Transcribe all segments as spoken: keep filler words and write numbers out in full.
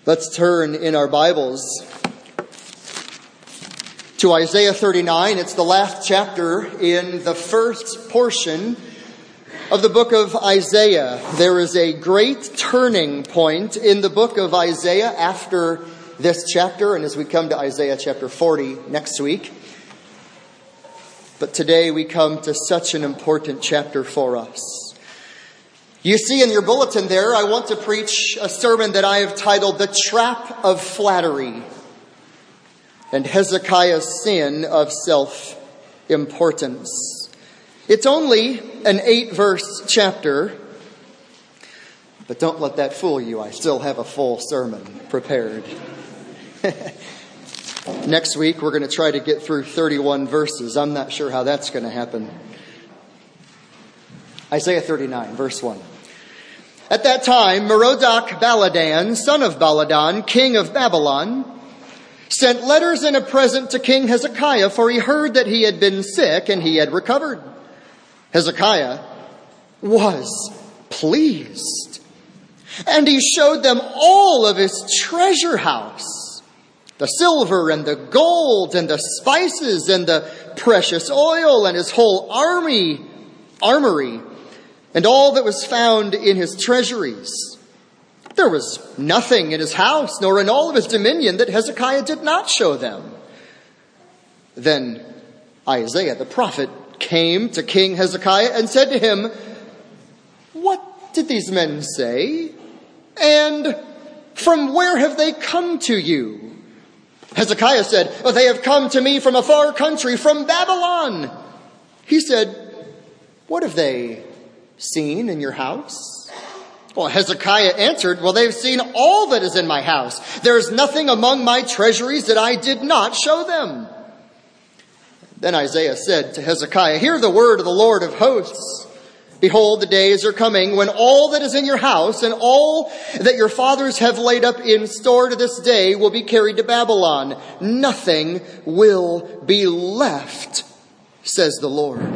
Let's turn in our Bibles to Isaiah thirty-nine. It's the last chapter in the first portion of the book of Isaiah. There is a great turning point in the book of Isaiah after this chapter, and as we come to Isaiah chapter forty next week. But today we come to such an important chapter for us. You see in your bulletin there, I want to preach a sermon that I have titled, The Trap of Flattery and Hezekiah's Sin of Self-Importance. It's only an eight-verse chapter, but don't let that fool you. I still have a full sermon prepared. Next week, we're going to try to get through thirty-one verses. I'm not sure how that's going to happen. Isaiah thirty-nine, verse one. At that time, Merodach-Baladan, son of Baladan, king of Babylon, sent letters and a present to King Hezekiah, for he heard that he had been sick and he had recovered. Hezekiah was pleased, and he showed them all of his treasure house, the silver and the gold and the spices and the precious oil and his whole army, armory, and all that was found in his treasuries. There was nothing in his house, nor in all of his dominion, that Hezekiah did not show them. Then Isaiah the prophet came to King Hezekiah and said to him, "What did these men say? And from where have they come to you?" Hezekiah said, "Oh, they have come to me from a far country, from Babylon." He said, "What have they seen in your house?" Well, Hezekiah answered, "Well, they've seen all that is in my house. There is nothing among my treasuries that I did not show them." Then Isaiah said to Hezekiah, "Hear the word of the Lord of hosts. Behold, the days are coming when all that is in your house and all that your fathers have laid up in store to this day will be carried to Babylon. Nothing will be left, says the Lord.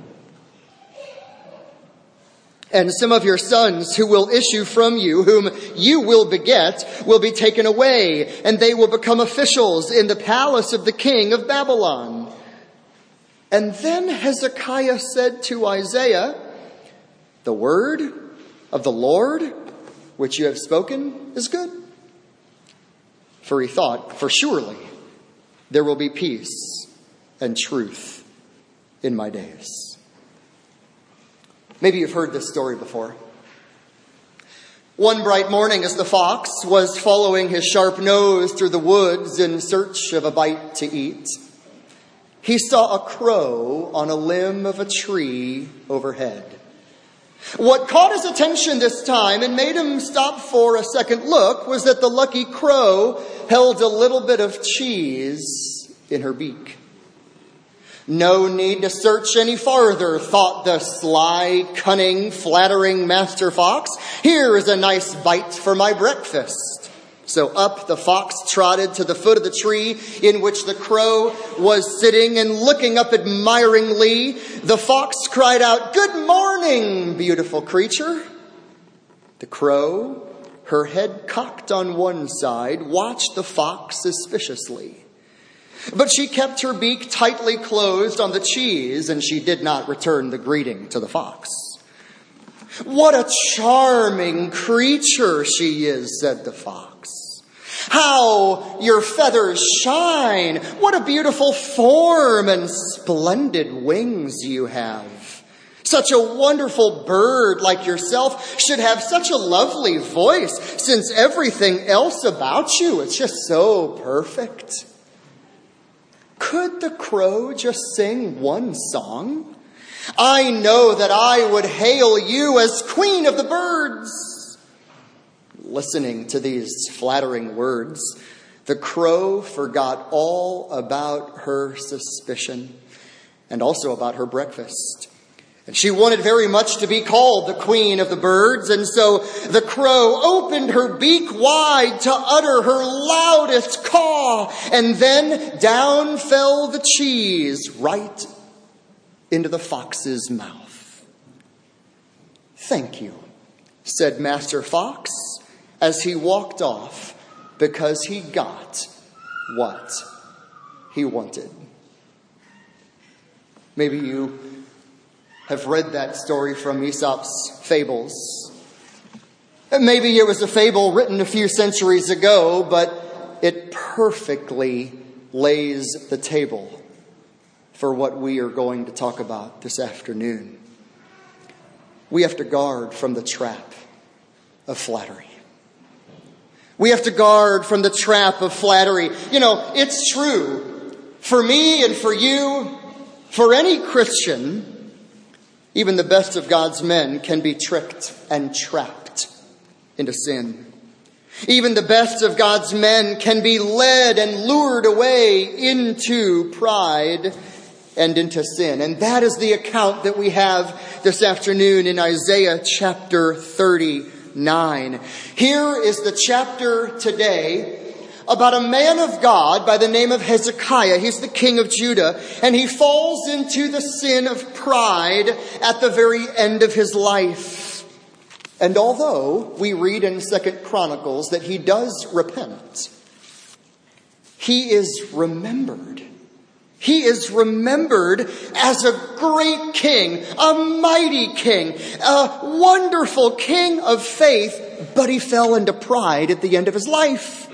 And some of your sons who will issue from you, whom you will beget, will be taken away, and they will become officials in the palace of the king of Babylon." And then Hezekiah said to Isaiah, "The word of the Lord, which you have spoken, is good." For he thought, "For surely there will be peace and truth in my days." Maybe you've heard this story before. One bright morning, as the fox was following his sharp nose through the woods in search of a bite to eat, he saw a crow on a limb of a tree overhead. What caught his attention this time and made him stop for a second look was that the lucky crow held a little bit of cheese in her beak. No need to search any farther, thought the sly, cunning, flattering Master Fox. Here is a nice bite for my breakfast. So up the fox trotted to the foot of the tree in which the crow was sitting, and looking up admiringly, the fox cried out, "Good morning, beautiful creature." The crow, her head cocked on one side, watched the fox suspiciously. But she kept her beak tightly closed on the cheese, and she did not return the greeting to the fox. "What a charming creature she is," said the fox. "How your feathers shine! What a beautiful form and splendid wings you have. Such a wonderful bird like yourself should have such a lovely voice, since everything else about you is just so perfect." Could the crow just sing one song? "I know that I would hail you as queen of the birds." Listening to these flattering words, the crow forgot all about her suspicion and also about her breakfast. And she wanted very much to be called the queen of the birds, and so the crow opened her beak wide to utter her loudest caw, and then down fell the cheese right into the fox's mouth. "Thank you," said Master Fox as he walked off because he got what he wanted. Maybe you have read that story from Aesop's Fables. Maybe it was a fable written a few centuries ago, but it perfectly lays the table for what we are going to talk about this afternoon. We have to guard from the trap of flattery. We have to guard from the trap of flattery. You know, it's true. For me and for you, for any Christian, even the best of God's men can be tricked and trapped into sin. Even the best of God's men can be led and lured away into pride and into sin. And that is the account that we have this afternoon in Isaiah chapter thirty-nine. Here is the chapter today about a man of God by the name of Hezekiah. He's the king of Judah, and he falls into the sin of pride at the very end of his life. And although we read in Second Chronicles that he does repent, he is remembered. He is remembered as a great king, a mighty king, a wonderful king of faith, but he fell into pride at the end of his life.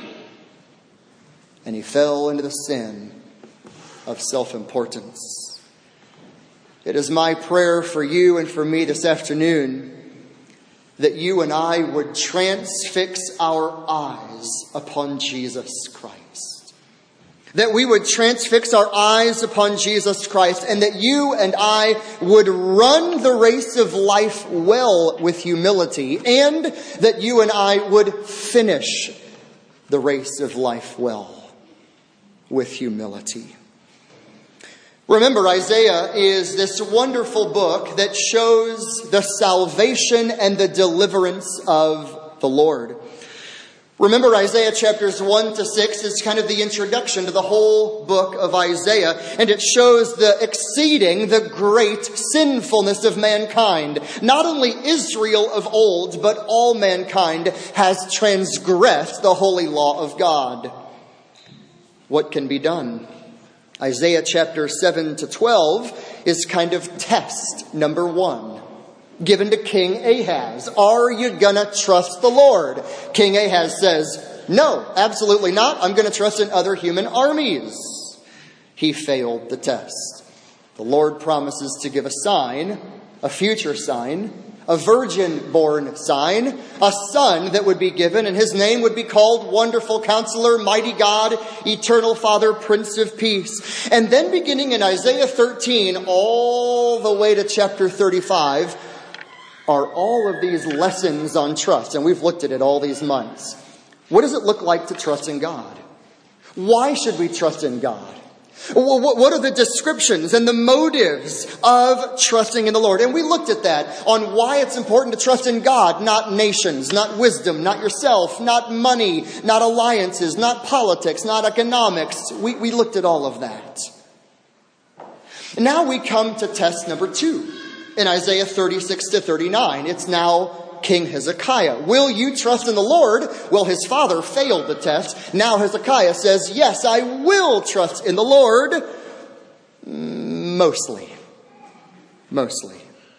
And he fell into the sin of self-importance. It is my prayer for you and for me this afternoon that you and I would transfix our eyes upon Jesus Christ. That we would transfix our eyes upon Jesus Christ, and that you and I would run the race of life well with humility, and that you and I would finish the race of life well with humility. Remember, Isaiah is this wonderful book that shows the salvation and the deliverance of the Lord. Remember, Isaiah chapters one to six is kind of the introduction to the whole book of Isaiah, and it shows the exceeding, the great sinfulness of mankind. Not only Israel of old, but all mankind has transgressed the holy law of God. What can be done? Isaiah chapter seven to twelve is kind of test number one, given to King Ahaz. Are you gonna trust the Lord? King Ahaz says, no, absolutely not. I'm gonna trust in other human armies. He failed the test. The Lord promises to give a sign, a future sign, a virgin-born sign, a son that would be given, and his name would be called Wonderful Counselor, Mighty God, Eternal Father, Prince of Peace. And then beginning in Isaiah thirteen all the way to chapter thirty-five are all of these lessons on trust. And we've looked at it all these months. What does it look like to trust in God? Why should we trust in God? What are the descriptions and the motives of trusting in the Lord? And we looked at that on why it's important to trust in God, not nations, not wisdom, not yourself, not money, not alliances, not politics, not economics. We, we looked at all of that. And now we come to test number two in Isaiah thirty-six to thirty-nine. It's now King Hezekiah. Will you trust in the Lord? Well, his father failed the test. Now Hezekiah says, yes, I will trust in the Lord. Mostly. Mostly.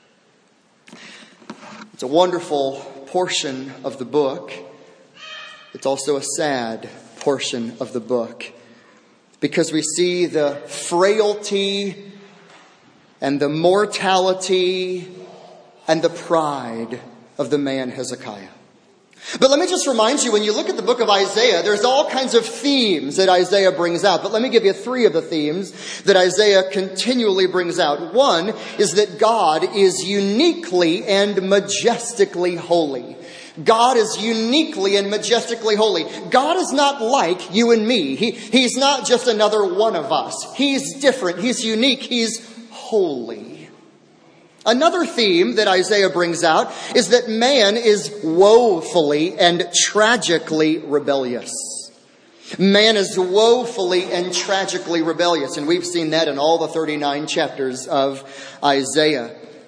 It's a wonderful portion of the book. It's also a sad portion of the book, because we see the frailty and the mortality and the pride of the man Hezekiah. But let me just remind you, when you look at the book of Isaiah, there's all kinds of themes that Isaiah brings out. But let me give you three of the themes that Isaiah continually brings out. One is that God is uniquely and majestically holy. God is uniquely and majestically holy. God is not like you and me. He, he's not just another one of us. He's different. He's unique. He's holy. Another theme that Isaiah brings out is that man is woefully and tragically rebellious. Man is woefully and tragically rebellious, and we've seen that in all the thirty-nine chapters of Isaiah.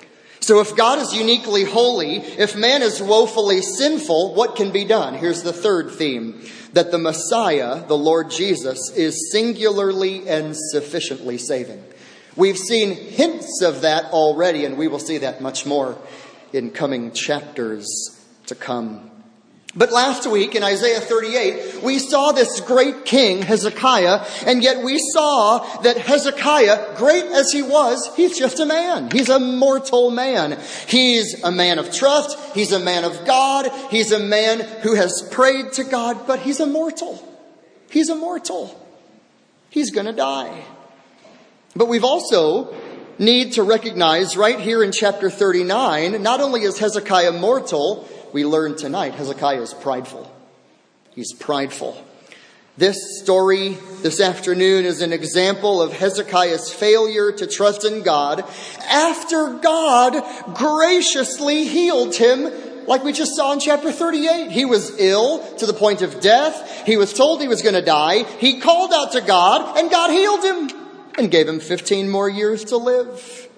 So if God is uniquely holy, if man is woefully sinful, what can be done? Here's the third theme, that the Messiah, the Lord Jesus, is singularly and sufficiently saving. We've seen hints of that already, and we will see that much more in coming chapters to come. But last week in Isaiah thirty-eight, we saw this great king, Hezekiah, and yet we saw that Hezekiah, great as he was, he's just a man. He's a mortal man. He's a man of trust. He's a man of God. He's a man who has prayed to God, but he's a mortal. He's a mortal. He's going to die. But we've also need to recognize right here in chapter thirty-nine, not only is Hezekiah mortal, we learn tonight Hezekiah is prideful. He's prideful. This story this afternoon is an example of Hezekiah's failure to trust in God after God graciously healed him, like we just saw in chapter thirty-eight. He was ill to the point of death. He was told he was going to die. He called out to God, and God healed him and gave him fifteen more years to live.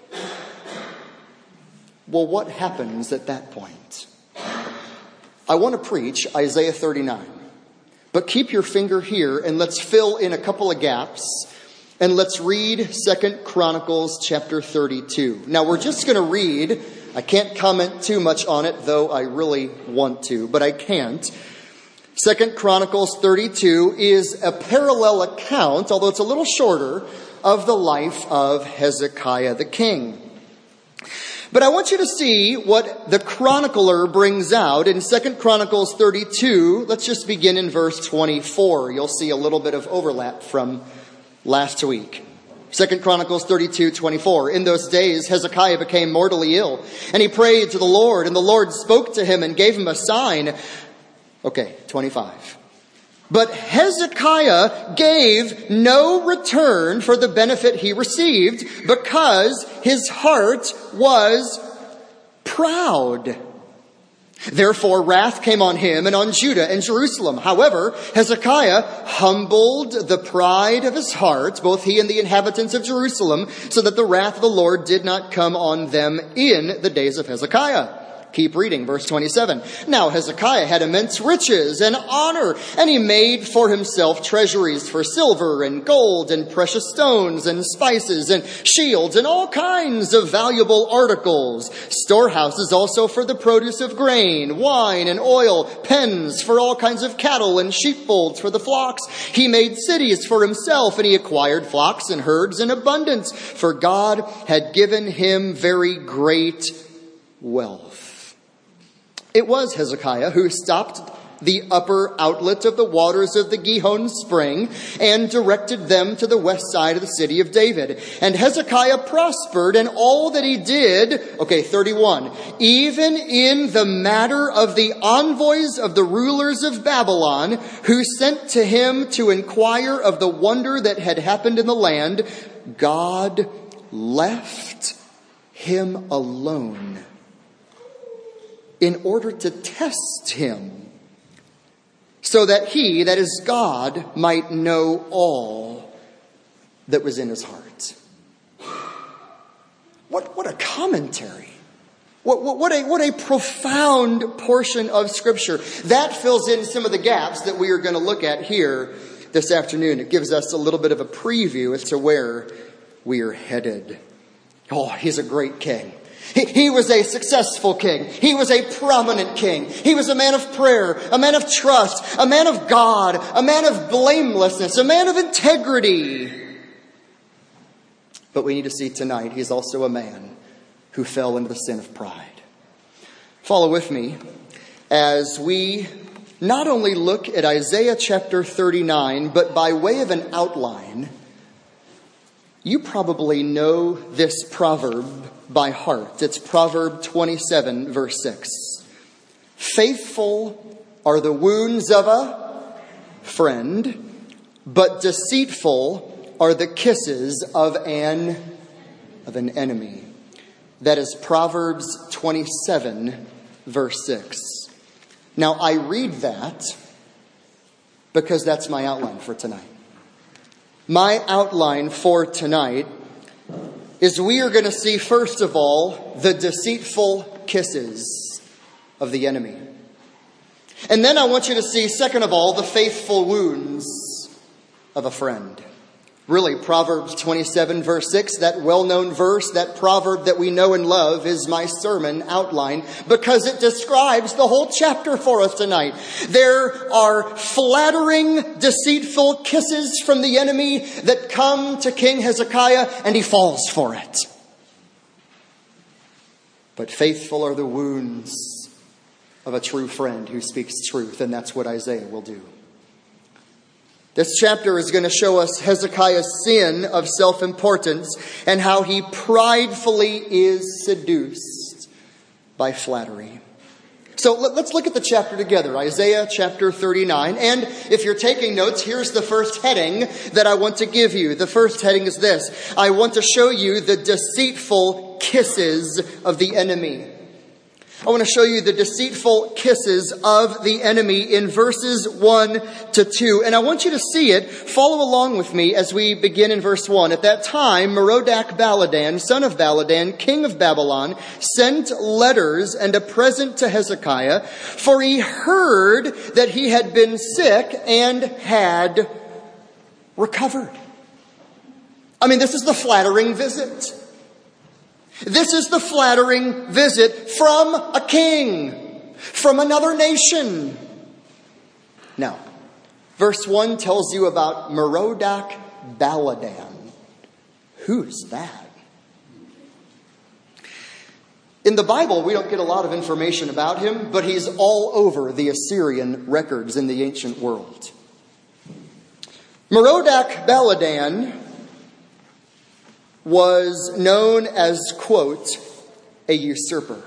Well, what happens at that point? I want to preach Isaiah thirty-nine, but keep your finger here and let's fill in a couple of gaps and let's read Second Chronicles chapter thirty-two. Now we're just going to read. I can't comment too much on it, though I really want to, but I can't. Second Chronicles thirty-two is a parallel account, although it's a little shorter, of the life of Hezekiah the king. But I want you to see what the chronicler brings out in Second Chronicles thirty-two. Let's just begin in verse twenty-four. You'll see a little bit of overlap from last week. Second Chronicles thirty-two, twenty-four. In those days, Hezekiah became mortally ill, and he prayed to the Lord, and the Lord spoke to him and gave him a sign. Okay, twenty-five. But Hezekiah gave no return for the benefit he received because his heart was proud. Therefore, wrath came on him and on Judah and Jerusalem. However, Hezekiah humbled the pride of his heart, both he and the inhabitants of Jerusalem, so that the wrath of the Lord did not come on them in the days of Hezekiah. Keep reading, verse twenty-seven. Now Hezekiah had immense riches and honor, and he made for himself treasuries for silver and gold and precious stones and spices and shields and all kinds of valuable articles. Storehouses also for the produce of grain, wine and oil, pens for all kinds of cattle and sheepfolds for the flocks. He made cities for himself, and he acquired flocks and herds in abundance, for God had given him very great wealth. It was Hezekiah who stopped the upper outlet of the waters of the Gihon spring and directed them to the west side of the city of David. And Hezekiah prospered in all that he did. Okay, thirty-one. Even in the matter of the envoys of the rulers of Babylon, who sent to him to inquire of the wonder that had happened in the land, God left him alone in order to test him, so that he, that is God, might know all that was in his heart. What, what a commentary. What, what, what, a, what a profound portion of Scripture. That fills in some of the gaps that we are going to look at here this afternoon. It gives us a little bit of a preview as to where we are headed. Oh, he's a great king. He, he was a successful king. He was a prominent king. He was a man of prayer, a man of trust, a man of God, a man of blamelessness, a man of integrity. But we need to see tonight, he's also a man who fell into the sin of pride. Follow with me as we not only look at Isaiah chapter thirty-nine, but by way of an outline. You probably know this proverb by heart. It's Proverb twenty-seven, verse six. Faithful are the wounds of a friend, but deceitful are the kisses of an, of an enemy. That is Proverbs twenty-seven, verse six. Now I read that because that's my outline for tonight. My outline for tonight is we are going to see, first of all, the deceitful kisses of the enemy. And then I want you to see, second of all, the faithful wounds of a friend. Really, Proverbs twenty-seven, verse six, that well-known verse, that proverb that we know and love, is my sermon outline because it describes the whole chapter for us tonight. There are flattering, deceitful kisses from the enemy that come to King Hezekiah, and he falls for it. But faithful are the wounds of a true friend who speaks truth, and that's what Isaiah will do. This chapter is going to show us Hezekiah's sin of self-importance and how he pridefully is seduced by flattery. So let's look at the chapter together, Isaiah chapter thirty-nine. And if you're taking notes, here's the first heading that I want to give you. The first heading is this: I want to show you the deceitful kisses of the enemy. I want to show you the deceitful kisses of the enemy in verses one to two. And I want you to see it. Follow along with me as we begin in verse one. At that time, Merodach-Baladan, son of Baladan, king of Babylon, sent letters and a present to Hezekiah, for he heard that he had been sick and had recovered. I mean, this is the flattering visit. This is the flattering visit from a king, from another nation. Now, verse one tells you about Merodach-Baladan. Who's that? In the Bible, we don't get a lot of information about him, but he's all over the Assyrian records in the ancient world. Merodach-Baladan was known as, quote, a usurper.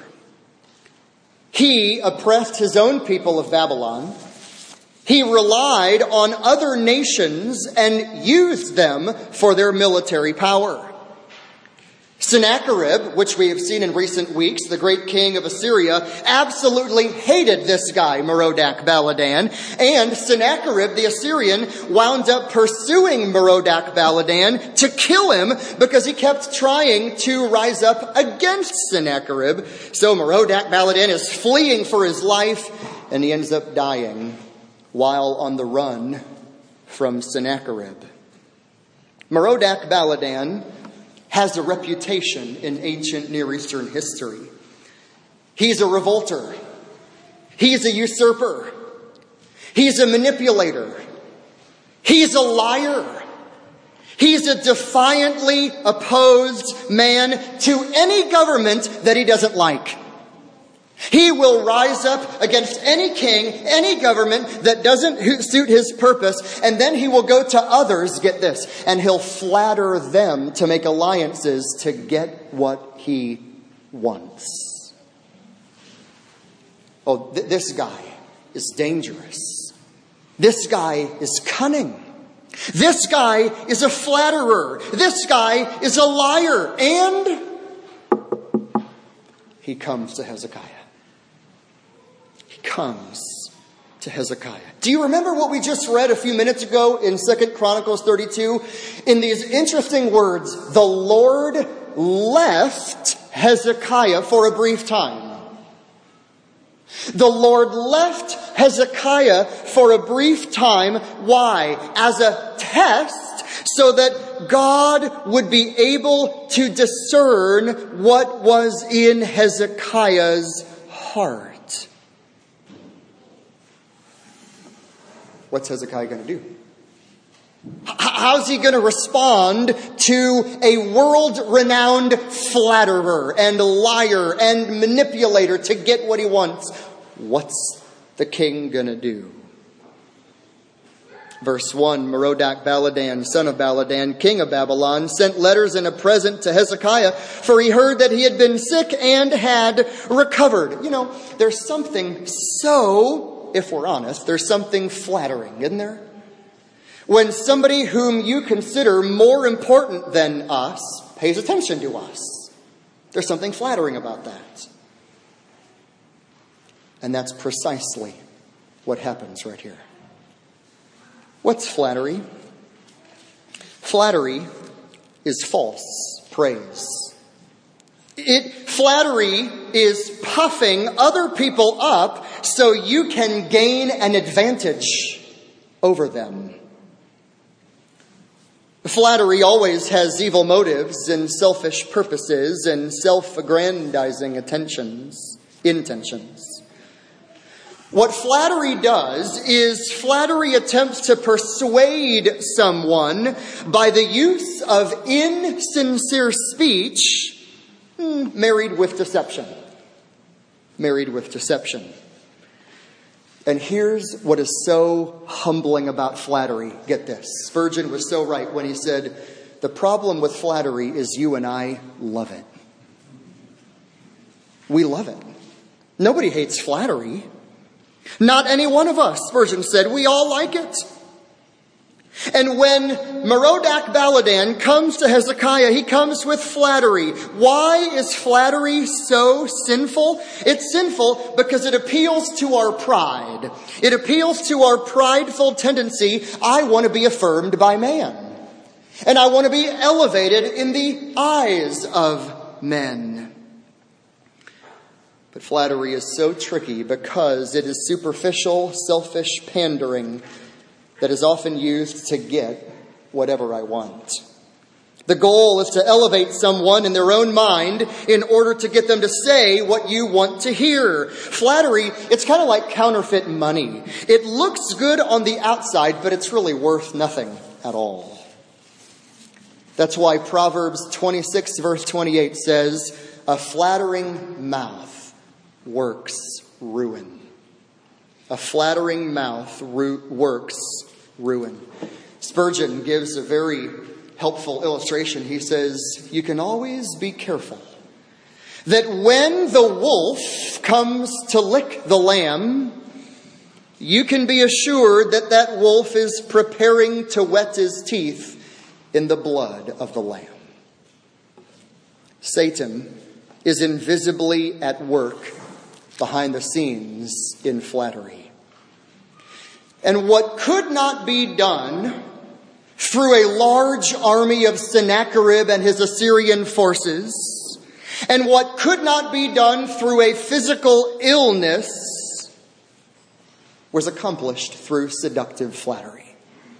He oppressed his own people of Babylon. He relied on other nations and used them for their military power. Sennacherib, which we have seen in recent weeks, the great king of Assyria, absolutely hated this guy, Merodach-Baladan. And Sennacherib, the Assyrian, wound up pursuing Merodach-Baladan to kill him because he kept trying to rise up against Sennacherib. So Merodach-Baladan is fleeing for his life, and he ends up dying while on the run from Sennacherib. Merodach-Baladan has a reputation in ancient Near Eastern history. He's a revolter. He's a usurper. He's a manipulator. He's a liar. He's a defiantly opposed man to any government that he doesn't like. He will rise up against any king, any government that doesn't suit his purpose, and then he will go to others, get this, and he'll flatter them to make alliances to get what he wants. Oh, th- this guy is dangerous. This guy is cunning. This guy is a flatterer. This guy is a liar. And he comes to Hezekiah. Comes to Hezekiah. Do you remember what we just read a few minutes ago in Second Chronicles thirty-two? In these interesting words, the Lord left Hezekiah for a brief time. The Lord left Hezekiah for a brief time. Why? As a test, so that God would be able to discern what was in Hezekiah's heart. What's Hezekiah going to do? How's he going to respond to a world-renowned flatterer and liar and manipulator to get what he wants? What's the king going to do? Verse one, Merodach-Baladan, son of Baladan, king of Babylon, sent letters and a present to Hezekiah, for he heard that he had been sick and had recovered. You know, there's something so, if we're honest, there's something flattering, isn't there? When somebody whom you consider more important than us pays attention to us. There's something flattering about that. And that's precisely what happens right here. What's flattery? Flattery is false. praise. It, flattery is puffing other people up so you can gain an advantage over them. Flattery always has evil motives and selfish purposes and self-aggrandizing attentions, intentions. What flattery does is flattery attempts to persuade someone by the use of insincere speech married with deception. Married with deception. And here's what is so humbling about flattery. Get this. Spurgeon was so right when he said, the problem with flattery is you and I love it. We love it. Nobody hates flattery. Not any one of us, Spurgeon said. We all like it. And when Merodach Baladan comes to Hezekiah, he comes with flattery. Why is flattery so sinful? It's sinful because it appeals to our pride. It appeals to our prideful tendency. I want to be affirmed by man. And I want to be elevated in the eyes of men. But flattery is so tricky because it is superficial, selfish pandering that is often used to get whatever I want. The goal is to elevate someone in their own mind in order to get them to say what you want to hear. Flattery, it's kind of like counterfeit money. It looks good on the outside, but it's really worth nothing at all. That's why Proverbs twenty-six verse twenty-eight says, a flattering mouth works ruin. A flattering mouth ru- works ruin. Spurgeon gives a very helpful illustration. He says, you can always be careful that when the wolf comes to lick the lamb, you can be assured that that wolf is preparing to wet his teeth in the blood of the lamb. Satan is invisibly at work behind the scenes in flattery. And what could not be done through a large army of Sennacherib and his Assyrian forces, and what could not be done through a physical illness, was accomplished through seductive flattery.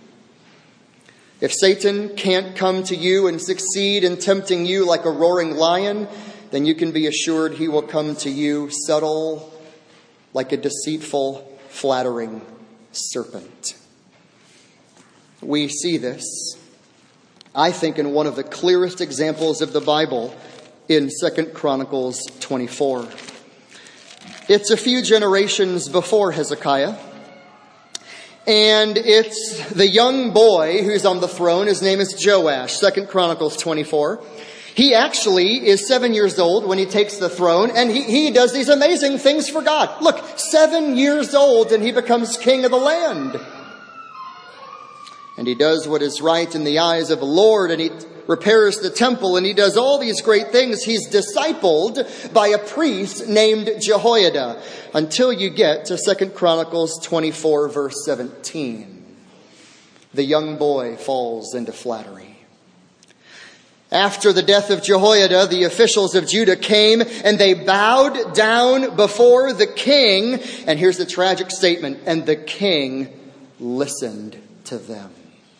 If Satan can't come to you and succeed in tempting you like a roaring lion, then you can be assured he will come to you subtle, like a deceitful, flattering serpent. We see this, I think, in one of the clearest examples of the Bible in Second Chronicles twenty-four. It's a few generations before Hezekiah, and it's the young boy who's on the throne. His name is Joash, Second Chronicles twenty-four. He actually is seven years old when he takes the throne, and he, he does these amazing things for God. Look, seven years old and he becomes king of the land. And he does what is right in the eyes of the Lord, and he repairs the temple, and he does all these great things. He's discipled by a priest named Jehoiada until you get to Second Chronicles twenty-four, verse seventeen. The young boy falls into flattery. After the death of Jehoiada, the officials of Judah came and they bowed down before the king. And here's the tragic statement. And the king listened to them.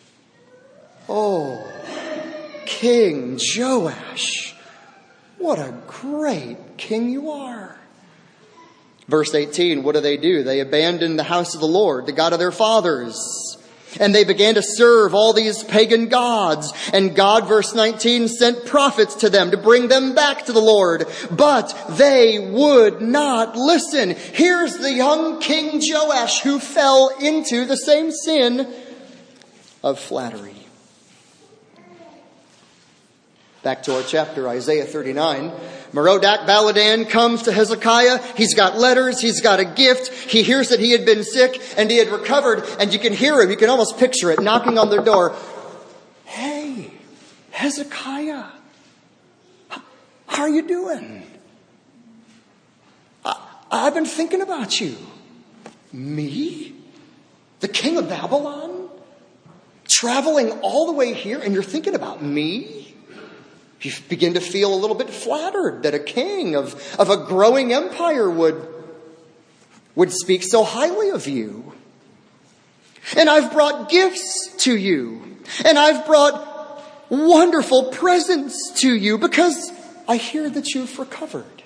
Oh, King Joash, what a great king you are. Verse eighteen, what do they do? They abandoned the house of the Lord, the God of their fathers. And they began to serve all these pagan gods. And God, verse nineteen, sent prophets to them to bring them back to the Lord. But they would not listen. Here's the young King Joash who fell into the same sin of flattery. Back to our chapter, Isaiah thirty-nine. Merodach Baladan comes to Hezekiah. He's got letters. He's got a gift. He hears that he had been sick and he had recovered. And you can hear him. You can almost picture it knocking on their door. Hey, Hezekiah, how are you doing? I, I've been thinking about you. Me? The king of Babylon? Traveling all the way here and you're thinking about me? You begin to feel a little bit flattered that a king of, of a growing empire would, would speak so highly of you. And I've brought gifts to you. And I've brought wonderful presents to you because I hear that you've recovered.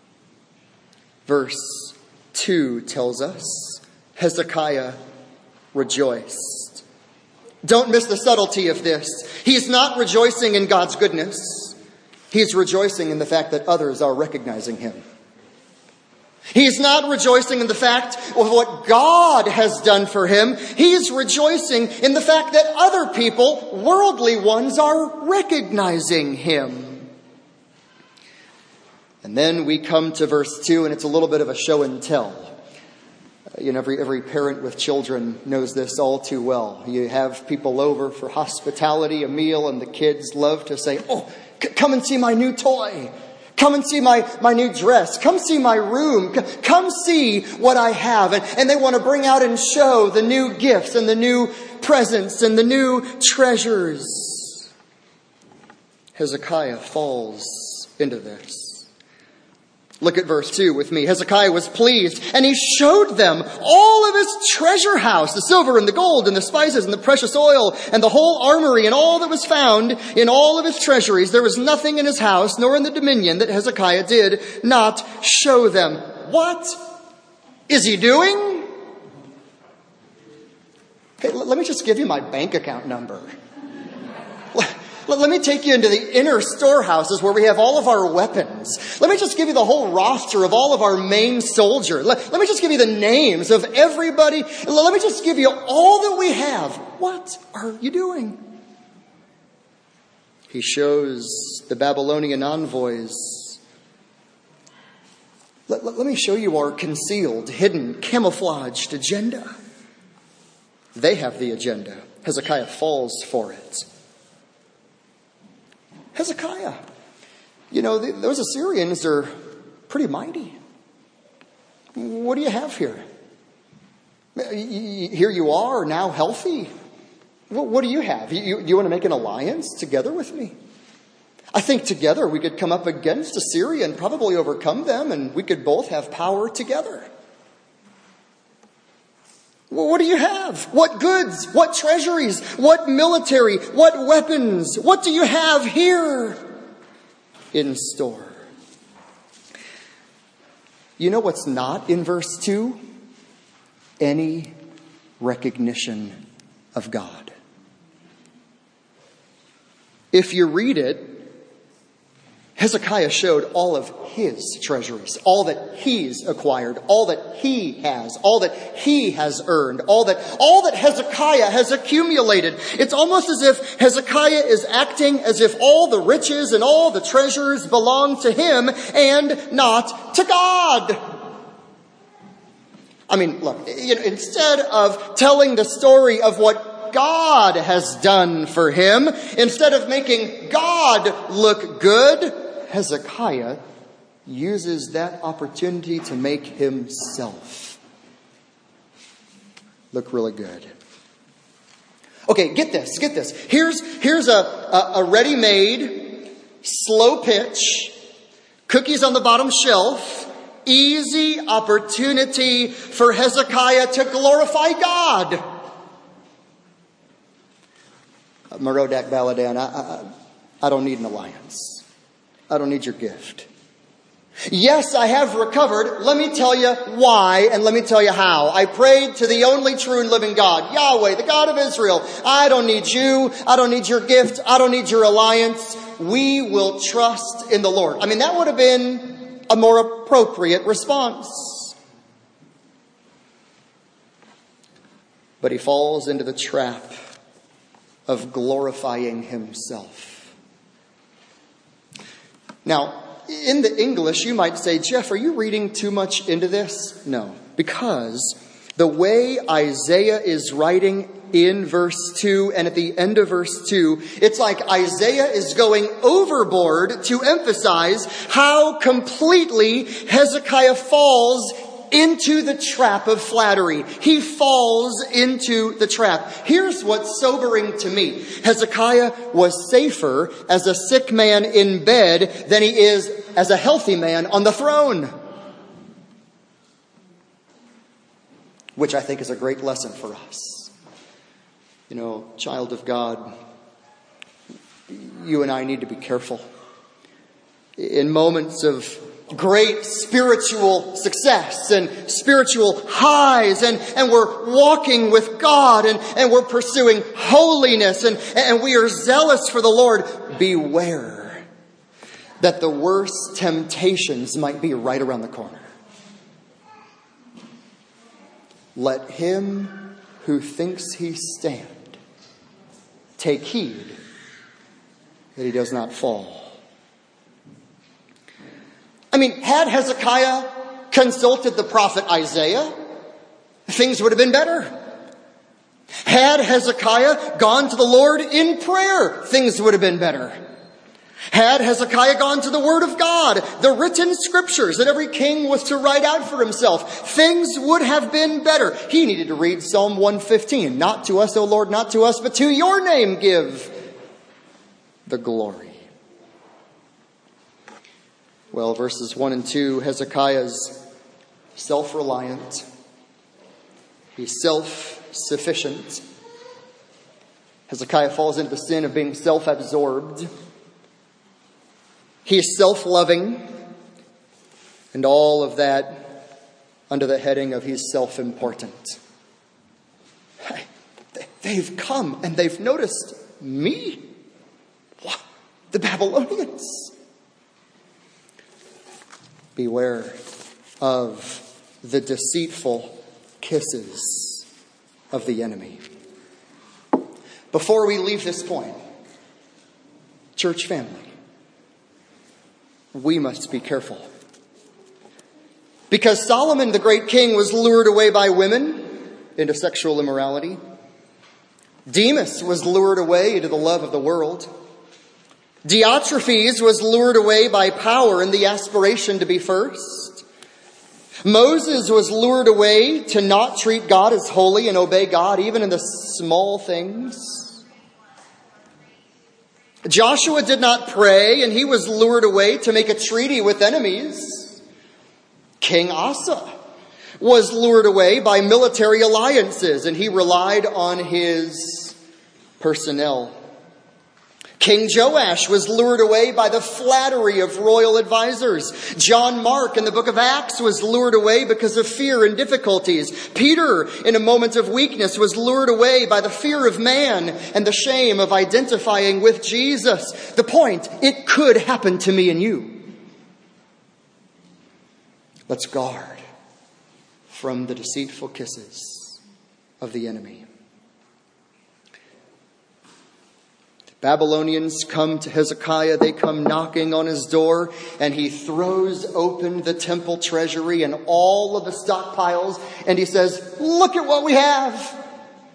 Verse two tells us Hezekiah rejoiced. Don't miss the subtlety of this. He's not rejoicing in God's goodness. He's rejoicing in the fact that others are recognizing him. He's not rejoicing in the fact of what God has done for him. He's rejoicing in the fact that other people, worldly ones, are recognizing him. And then we come to verse two, and it's a little bit of a show and tell. You know, every, every parent with children knows this all too well. You have people over for hospitality, a meal, and the kids love to say, oh, c- come and see my new toy. Come and see my, my new dress. Come see my room. C- come see what I have. And, and they want to bring out and show the new gifts and the new presents and the new treasures. Hezekiah falls into this. Look at verse two with me. Hezekiah was pleased, and he showed them all of his treasure house, the silver and the gold and the spices and the precious oil and the whole armory and all that was found in all of his treasuries. There was nothing in his house, nor in the dominion, that Hezekiah did not show them. What is he doing? Hey, let me just give you my bank account number. Let me take you into the inner storehouses where we have all of our weapons. Let me just give you the whole roster of all of our main soldiers. Let, let me just give you the names of everybody. Let me just give you all that we have. What are you doing? He shows the Babylonian envoys. Let, let, let me show you our concealed, hidden, camouflaged agenda. They have the agenda. Hezekiah falls for it. Hezekiah. You know, those Assyrians are pretty mighty. What do you have here? Here you are, now healthy. What do you have? You, you want to make an alliance together with me? I think together we could come up against Assyria and probably overcome them, and we could both have power together. Well, what do you have? What goods? What treasuries? What military? What weapons? What do you have here in store? You know what's not in verse two? Any recognition of God. If you read it, Hezekiah showed all of his treasuries, all that he's acquired, all that he has, all that he has earned, all that, all that Hezekiah has accumulated. It's almost as if Hezekiah is acting as if all the riches and all the treasures belong to him and not to God. I mean, look, you know, instead of telling the story of what God has done for him, instead of making God look good, Hezekiah uses that opportunity to make himself look really good. Okay, get this, get this. Here's, here's a, a, a ready-made, slow pitch, cookies on the bottom shelf, easy opportunity for Hezekiah to glorify God. Merodach Baladan, I, I, I don't need an alliance. I don't need your gift. Yes, I have recovered. Let me tell you why, and let me tell you how. I prayed to the only true and living God, Yahweh, the God of Israel. I don't need you. I don't need your gift. I don't need your alliance. We will trust in the Lord. I mean, that would have been a more appropriate response. But he falls into the trap of glorifying himself. Now, in the English, you might say, Jeff, are you reading too much into this? No, because the way Isaiah is writing in verse two and at the end of verse two, it's like Isaiah is going overboard to emphasize how completely Hezekiah falls into the trap of flattery. He falls into the trap. Here's what's sobering to me. Hezekiah was safer as a sick man in bed than he is as a healthy man on the throne. Which I think is a great lesson for us. You know, child of God, you and I need to be careful. In moments of great spiritual success and spiritual highs, and, and we're walking with God, and, and we're pursuing holiness, and, and we are zealous for the Lord, beware that the worst temptations might be right around the corner. Let him who thinks he stand take heed that he does not fall. I mean, had Hezekiah consulted the prophet Isaiah, things would have been better. Had Hezekiah gone to the Lord in prayer, things would have been better. Had Hezekiah gone to the Word of God, the written scriptures that every king was to write out for himself, things would have been better. He needed to read Psalm one fifteen. Not to us, O Lord, not to us, but to your name give the glory. Well, verses one and two, Hezekiah's self-reliant. He's self-sufficient. Hezekiah falls into the sin of being self-absorbed. He is self-loving, and all of that under the heading of he's self-important. They've come and they've noticed me. What? The Babylonians. Beware of the deceitful kisses of the enemy. Before we leave this point, church family, we must be careful. Because Solomon, the great king, was lured away by women into sexual immorality. Demas was lured away into the love of the world. Diotrephes was lured away by power and the aspiration to be first. Moses was lured away to not treat God as holy and obey God even in the small things. Joshua did not pray, and he was lured away to make a treaty with enemies. King Asa was lured away by military alliances, and he relied on his personnel. King Joash was lured away by the flattery of royal advisors. John Mark in the book of Acts was lured away because of fear and difficulties. Peter, in a moment of weakness, was lured away by the fear of man and the shame of identifying with Jesus. The point, it could happen to me and you. Let's guard from the deceitful kisses of the enemy. Babylonians come to Hezekiah, they come knocking on his door, and he throws open the temple treasury and all of the stockpiles, and he says, look at what we have.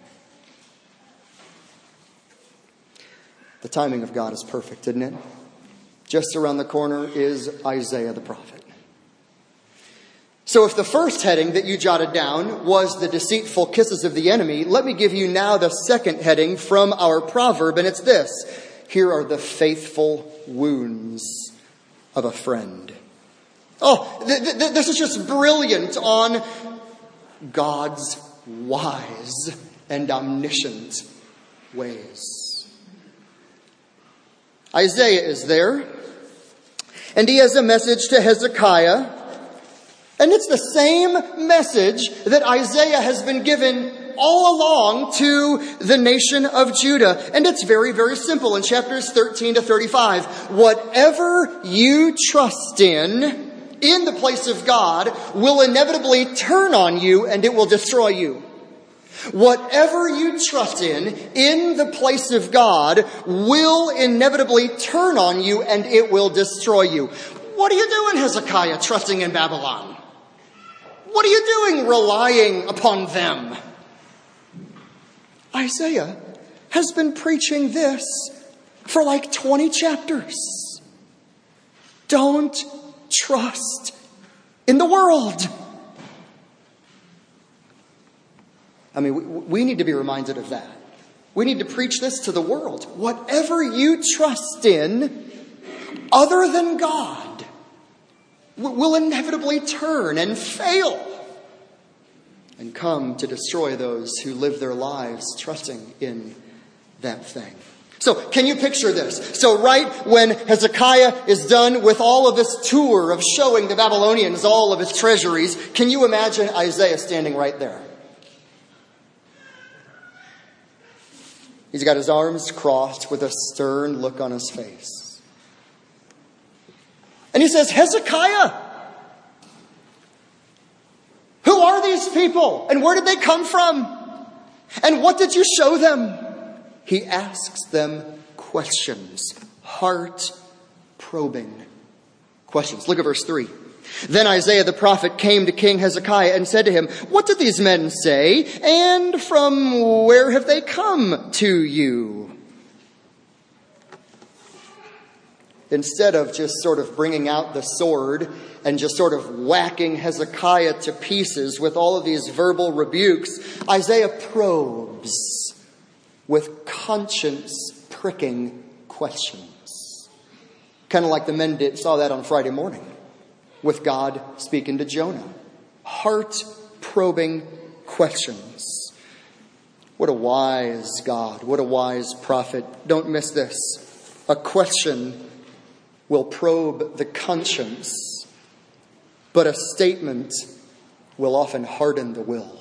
The timing of God is perfect, isn't it? Just around the corner is Isaiah the prophet. So if the first heading that you jotted down was the deceitful kisses of the enemy, let me give you now the second heading from our proverb, and it's this. Here are the faithful wounds of a friend. Oh, th- th- this is just brilliant on God's wise and omniscient ways. Isaiah is there, and he has a message to Hezekiah. And it's the same message that Isaiah has been given all along to the nation of Judah. And it's very, very simple in chapters thirteen to thirty-five. Whatever you trust in, in the place of God, will inevitably turn on you and it will destroy you. Whatever you trust in, in the place of God, will inevitably turn on you and it will destroy you. What are you doing, Hezekiah, trusting in Babylon? What are you doing relying upon them? Isaiah has been preaching this for like twenty chapters. Don't trust in the world. I mean, we, we need to be reminded of that. We need to preach this to the world. Whatever you trust in other than God will inevitably turn and fail and come to destroy those who live their lives trusting in that thing. So can you picture this? So right when Hezekiah is done with all of this tour of showing the Babylonians all of his treasuries, can you imagine Isaiah standing right there? He's got his arms crossed with a stern look on his face. And he says, Hezekiah, who are these people? And where did they come from? And what did you show them? He asks them questions, heart-probing questions. Look at verse three. Then Isaiah the prophet came to King Hezekiah and said to him, what did these men say? And from where have they come to you? Instead of just sort of bringing out the sword and just sort of whacking Hezekiah to pieces with all of these verbal rebukes, Isaiah probes with conscience-pricking questions. Kind of like the men did, saw that on Friday morning with God speaking to Jonah. Heart-probing questions. What a wise God. What a wise prophet. Don't miss this. A question will probe the conscience, but a statement will often harden the will.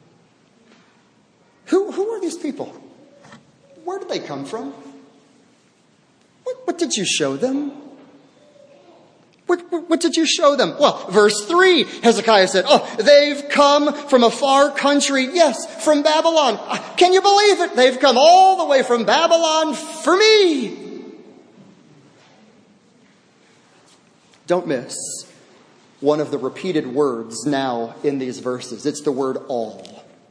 Who, who are these people? Where did they come from? What, what did you show them? What, what, what did you show them? Well, verse three, Hezekiah said, oh, they've come from a far country. Yes, from Babylon. Can you believe it? They've come all the way from Babylon for me. Don't miss one of the repeated words now in these verses. It's the word all.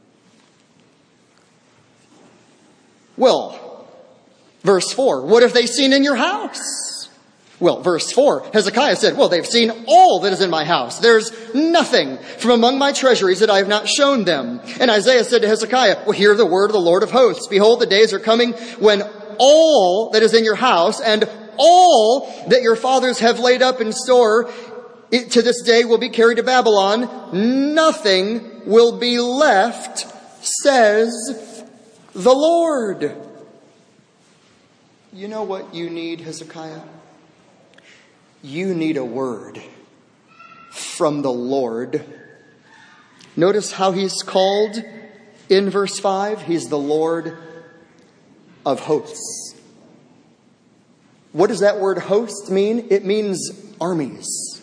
Well, verse four, what have they seen in your house? Well, verse four, Hezekiah said, well, they've seen all that is in my house. There's nothing from among my treasuries that I have not shown them. And Isaiah said to Hezekiah, well, hear the word of the Lord of hosts. Behold, the days are coming when all that is in your house and all that your fathers have laid up in store it, to this day will be carried to Babylon. Nothing will be left, says the Lord. You know what you need, Hezekiah? You need a word from the Lord. Notice how he's called in verse five. He's the Lord of hosts. What does that word host mean? It means armies.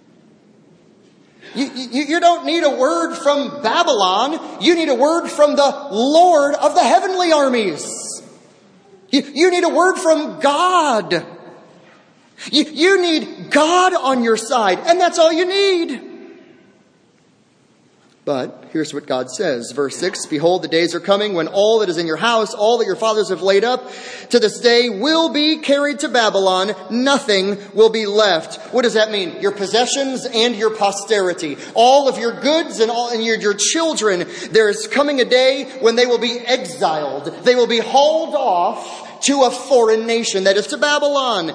You, you, you don't need a word from Babylon. You need a word from the Lord of the heavenly armies. You, you need a word from God. You, you need God on your side, and that's all you need. But here's what God says, verse six, behold, the days are coming when all that is in your house, all that your fathers have laid up to this day will be carried to Babylon. Nothing will be left. What does that mean? Your possessions and your posterity. All of your goods and all and your, your children. There is coming a day when they will be exiled. They will be hauled off to a foreign nation, that is to Babylon.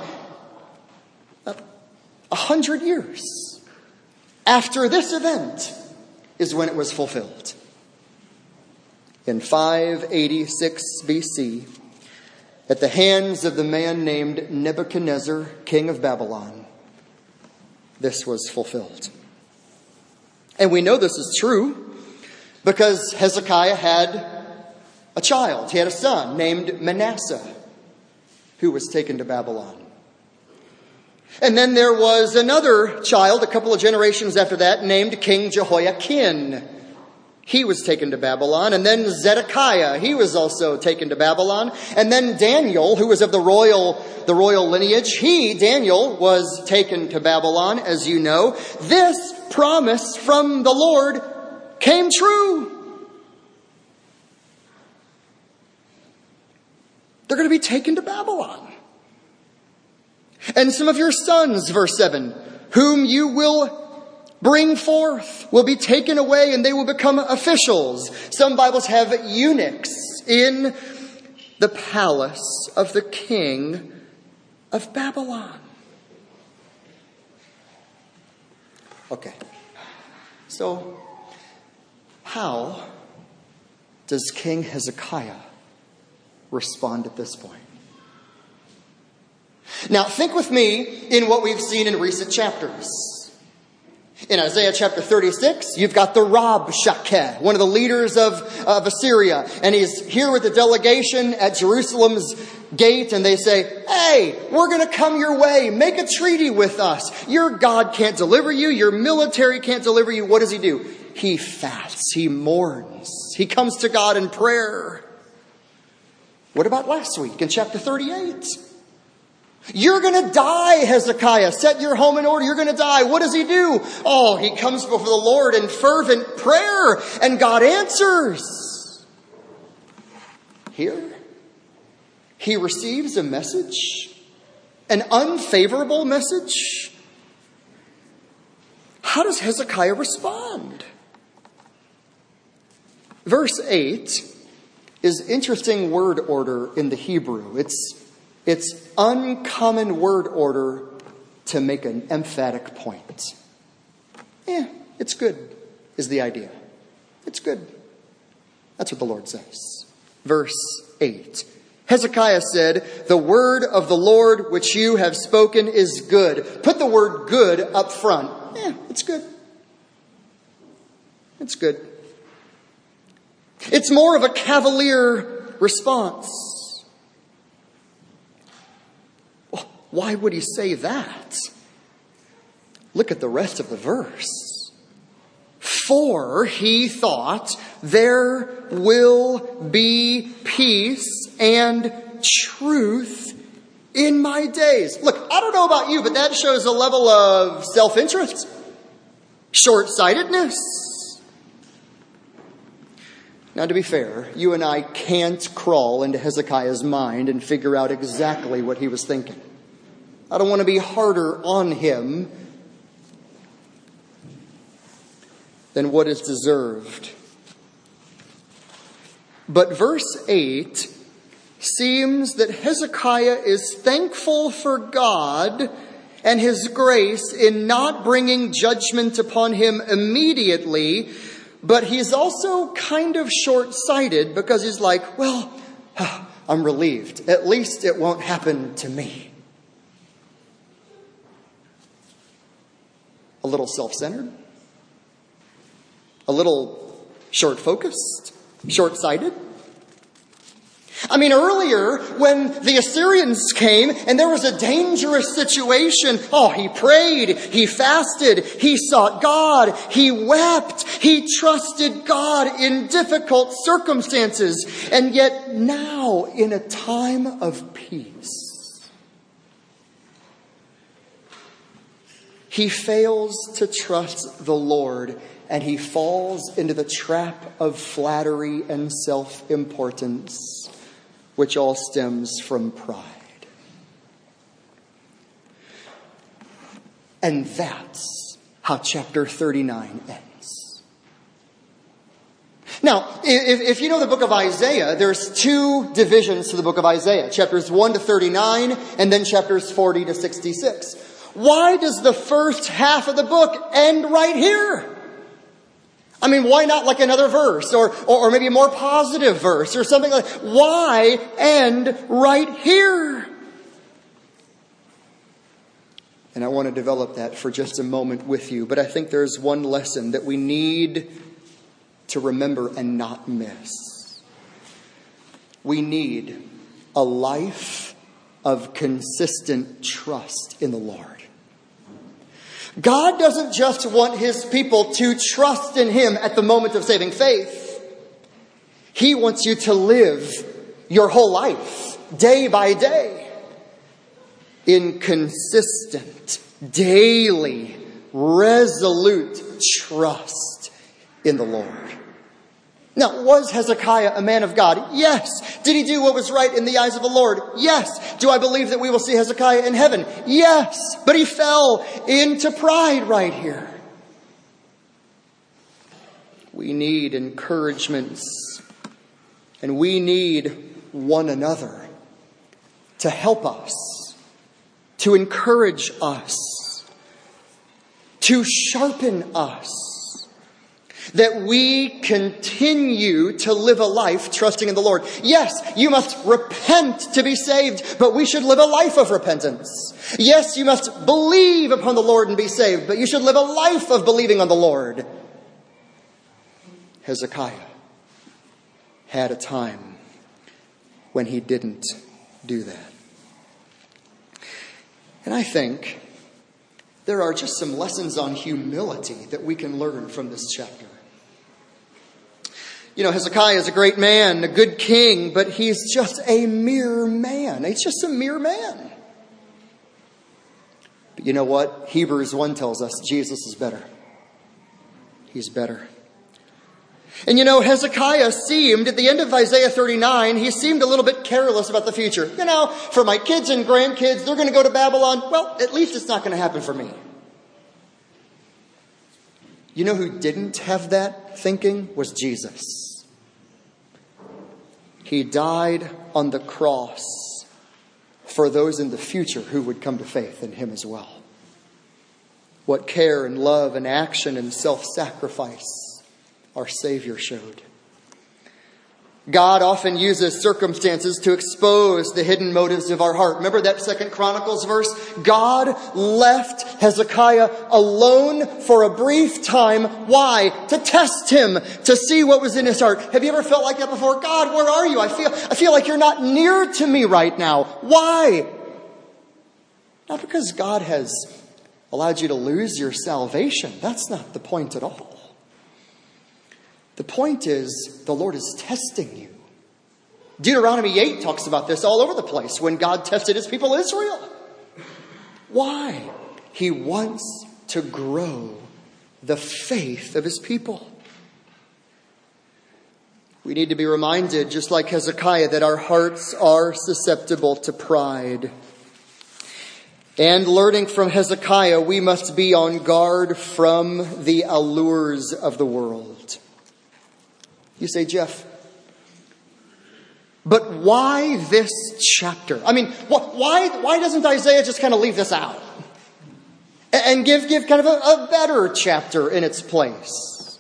A hundred years after this event is when it was fulfilled. In five eighty-six B C, at the hands of the man named Nebuchadnezzar, king of Babylon, this was fulfilled. And we know this is true because Hezekiah had a child. He had a son named Manasseh who was taken to Babylon. And then there was another child, a couple of generations after that, named King Jehoiakim. He was taken to Babylon. And then Zedekiah, he was also taken to Babylon. And then Daniel, who was of the royal, the royal lineage, he, Daniel, was taken to Babylon, as you know. This promise from the Lord came true. They're going to be taken to Babylon. And some of your sons, verse seven, whom you will bring forth will be taken away and they will become officials. Some Bibles have eunuchs in the palace of the king of Babylon. Okay, so how does King Hezekiah respond at this point? Now, think with me in what we've seen in recent chapters. In Isaiah chapter thirty-six, you've got the Rabshakeh, one of the leaders of, of Assyria. And he's here with the delegation at Jerusalem's gate. And they say, hey, we're going to come your way. Make a treaty with us. Your God can't deliver you. Your military can't deliver you. What does he do? He fasts. He mourns. He comes to God in prayer. What about last week in chapter thirty-eight? You're going to die, Hezekiah. Set your home in order. You're going to die. What does he do? Oh, he comes before the Lord in fervent prayer, and God answers. Here, he receives a message, an unfavorable message. How does Hezekiah respond? Verse eight is interesting word order in the Hebrew. It's It's uncommon word order to make an emphatic point. Yeah, it's good, is the idea. It's good. That's what the Lord says. Verse eight. Hezekiah said, the word of the Lord which you have spoken is good. Put the word good up front. Yeah, it's good. It's good. It's more of a cavalier response. Why would he say that? Look at the rest of the verse. For he thought, there will be peace and truth in my days. Look, I don't know about you, but that shows a level of self-interest, short-sightedness. Now, to be fair, you and I can't crawl into Hezekiah's mind and figure out exactly what he was thinking. I don't want to be harder on him than what is deserved. But verse eight seems that Hezekiah is thankful for God and his grace in not bringing judgment upon him immediately, but he's also kind of short-sighted because he's like, well, I'm relieved. At least it won't happen to me. A little self-centered, a little short-focused, short-sighted. I mean, earlier when the Assyrians came and there was a dangerous situation, oh, he prayed, he fasted, he sought God, he wept, he trusted God in difficult circumstances. And yet now, in a time of peace, he fails to trust the Lord, and he falls into the trap of flattery and self-importance, which all stems from pride. And that's how chapter thirty-nine ends. Now, if, if you know the book of Isaiah, there's two divisions to the book of Isaiah. Chapters one to thirty-nine, and then chapters forty to sixty-six. Why does the first half of the book end right here? I mean, why not like another verse or, or, or maybe a more positive verse or something like that? Why end right here? And I want to develop that for just a moment with you. But I think there's one lesson that we need to remember and not miss. We need a life of consistent trust in the Lord. God doesn't just want his people to trust in him at the moment of saving faith. He wants you to live your whole life, day by day, in consistent, daily, resolute trust in the Lord. Now, was Hezekiah a man of God? Yes. Did he do what was right in the eyes of the Lord? Yes. Do I believe that we will see Hezekiah in heaven? Yes. But he fell into pride right here. We need encouragements, and we need one another to help us, to encourage us, to sharpen us, that we continue to live a life trusting in the Lord. Yes, you must repent to be saved, but we should live a life of repentance. Yes, you must believe upon the Lord and be saved, but you should live a life of believing on the Lord. Hezekiah had a time when he didn't do that. And I think there are just some lessons on humility that we can learn from this chapter. You know, Hezekiah is a great man, a good king, but he's just a mere man. He's just a mere man. But you know what? Hebrews one tells us Jesus is better. He's better. And you know, Hezekiah seemed, at the end of Isaiah thirty-nine, he seemed a little bit careless about the future. You know, for my kids and grandkids, they're going to go to Babylon. Well, at least it's not going to happen for me. You know who didn't have that thinking? Was Jesus. He died on the cross for those in the future who would come to faith in him as well. What care and love and action and self-sacrifice our Savior showed. God often uses circumstances to expose the hidden motives of our heart. Remember that Second Chronicles verse? God left Hezekiah alone for a brief time. Why? To test him, to see what was in his heart. Have you ever felt like that before? God, where are you? I feel, I feel like you're not near to me right now. Why? Not because God has allowed you to lose your salvation. That's not the point at all. The point is, the Lord is testing you. Deuteronomy eight talks about this all over the place when God tested his people Israel. Why? He wants to grow the faith of his people. We need to be reminded, just like Hezekiah, that our hearts are susceptible to pride. And learning from Hezekiah, we must be on guard from the allures of the world. You say, Jeff, but why this chapter? I mean, why why doesn't Isaiah just kind of leave this out and give, give kind of a, a better chapter in its place?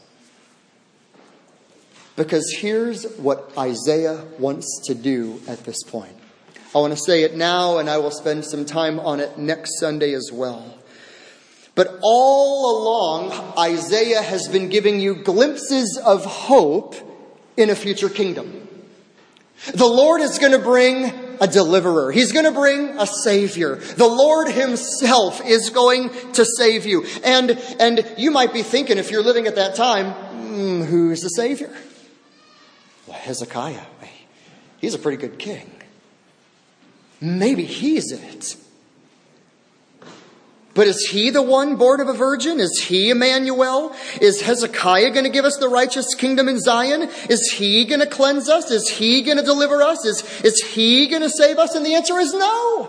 Because here's what Isaiah wants to do at this point. I want to say it now, and I will spend some time on it next Sunday as well. But all along, Isaiah has been giving you glimpses of hope in a future kingdom. The Lord is going to bring a deliverer. He's going to bring a savior. The Lord himself is going to save you. And, and you might be thinking, if you're living at that time, mm, who is the savior? Well, Hezekiah. He's a pretty good king. Maybe he's it. But is he the one born of a virgin? Is he Emmanuel? Is Hezekiah going to give us the righteous kingdom in Zion? Is he going to cleanse us? Is he going to deliver us? Is, is he going to save us? And the answer is no.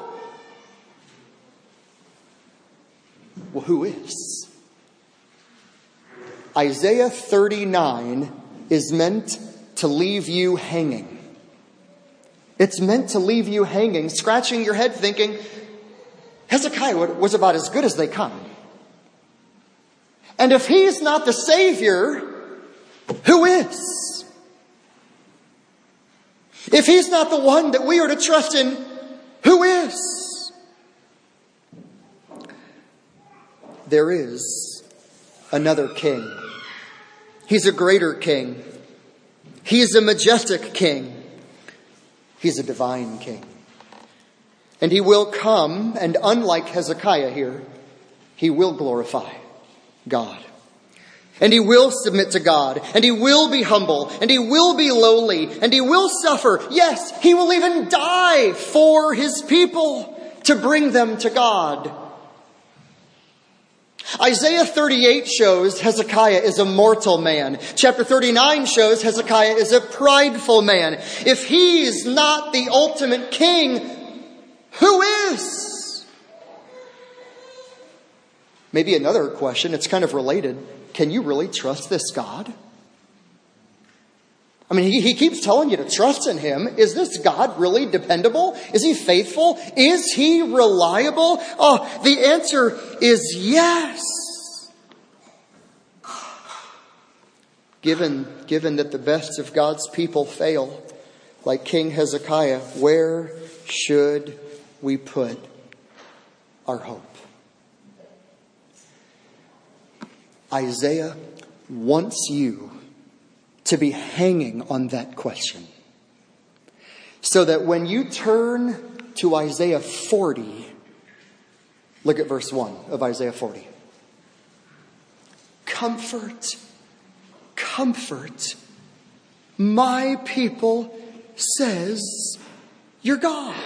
Well, who is? Isaiah thirty-nine is meant to leave you hanging. It's meant to leave you hanging, scratching your head thinking, Hezekiah was about as good as they come. And if he's not the Savior, who is? If he's not the one that we are to trust in, who is? There is another king. He's a greater king. He's a majestic king. He's a divine king. And he will come, and unlike Hezekiah here, he will glorify God. And he will submit to God. And he will be humble. And he will be lowly. And he will suffer. Yes, he will even die for his people to bring them to God. Isaiah thirty-eight shows Hezekiah is a mortal man. Chapter thirty-nine shows Hezekiah is a prideful man. If he's not the ultimate king, who is? Maybe another question, it's kind of related. Can you really trust this God? I mean, he, he keeps telling you to trust in him. Is this God really dependable? Is he faithful? Is he reliable? Oh, the answer is yes. Given, given that the best of God's people fail, like King Hezekiah, where should we put our hope? Isaiah wants you to be hanging on that question, so that when you turn to Isaiah forty, look at verse one of Isaiah forty. Comfort, comfort, my people, says your God.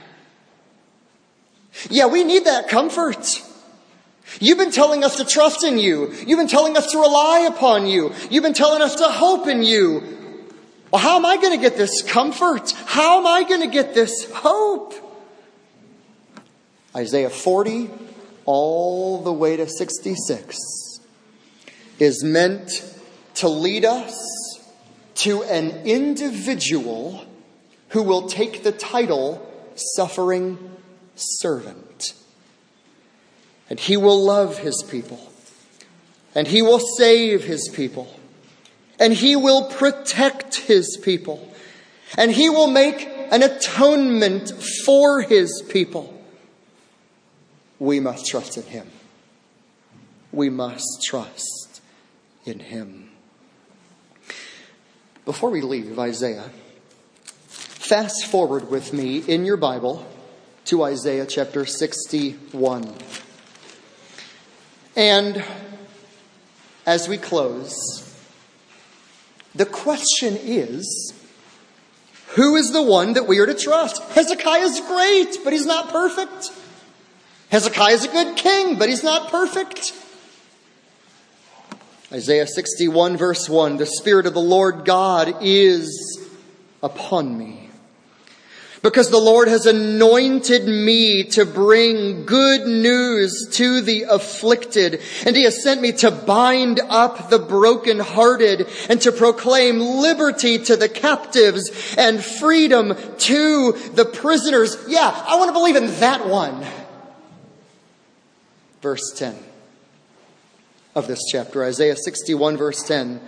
Yeah, we need that comfort. You've been telling us to trust in you. You've been telling us to rely upon you. You've been telling us to hope in you. Well, how am I going to get this comfort? How am I going to get this hope? Isaiah forty, all the way to sixty-six, is meant to lead us to an individual who will take the title suffering servant. And he will love his people. And he will save his people. And he will protect his people. And he will make an atonement for his people. We must trust in him. We must trust in him. Before we leave Isaiah, fast forward with me in your Bible to Isaiah chapter sixty-one. And as we close, the question is, who is the one that we are to trust? Hezekiah is great, but he's not perfect. Hezekiah is a good king, but he's not perfect. Isaiah sixty-one verse one, the Spirit of the Lord God is upon me, because the Lord has anointed me to bring good news to the afflicted. And he has sent me to bind up the brokenhearted and to proclaim liberty to the captives and freedom to the prisoners. Yeah, I want to believe in that one. Verse ten of this chapter, Isaiah sixty-one verse ten.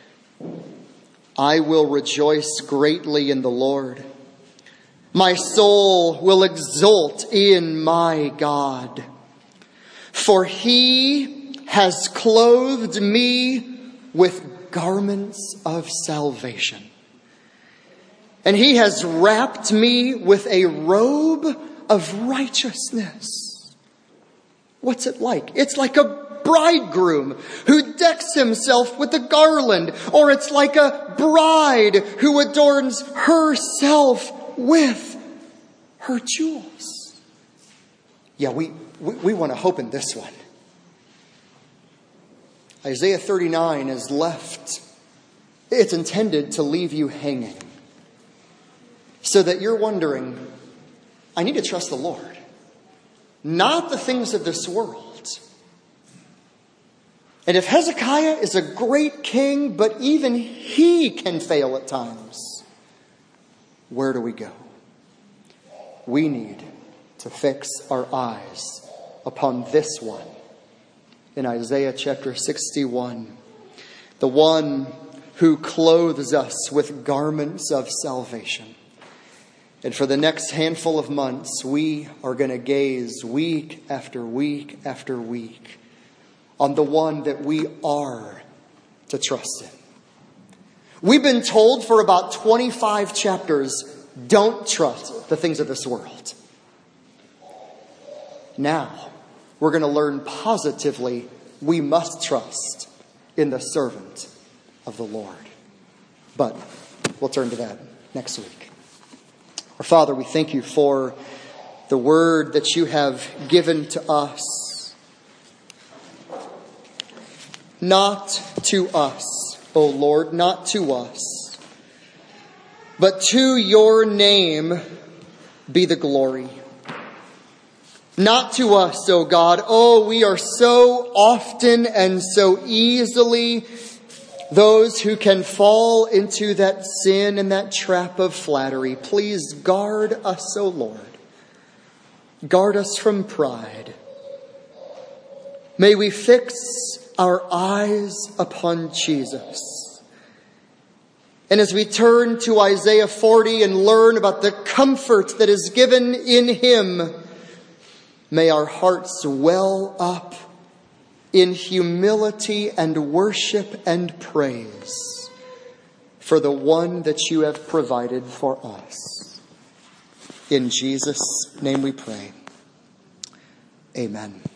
I will rejoice greatly in the Lord. My soul will exult in my God, for he has clothed me with garments of salvation, and he has wrapped me with a robe of righteousness. What's it like? It's like a bridegroom who decks himself with a garland, or it's like a bride who adorns herself with her jewels. Yeah, we, we, we want to hope in this one. Isaiah thirty-nine is left. It's intended to leave you hanging, so that you're wondering, I need to trust the Lord, not the things of this world. And if Hezekiah is a great king, but even he can fail at times, where do we go? We need to fix our eyes upon this one in Isaiah chapter sixty-one. The one who clothes us with garments of salvation. And for the next handful of months, we are going to gaze week after week after week on the one that we are to trust in. We've been told for about twenty-five chapters, don't trust the things of this world. Now, we're going to learn positively we must trust in the servant of the Lord. But we'll turn to that next week. Our Father, we thank you for the word that you have given to us. Not to us, O Lord, not to us, but to your name be the glory. Not to us, O God. Oh, we are so often and so easily Those who can fall into that sin and that trap of flattery, please guard us, O Lord. Guard us from pride. May we fix our eyes upon Jesus. And as we turn to Isaiah forty and learn about the comfort that is given in him, may our hearts well up in humility and worship and praise for the one that you have provided for us. In Jesus' name we pray. Amen.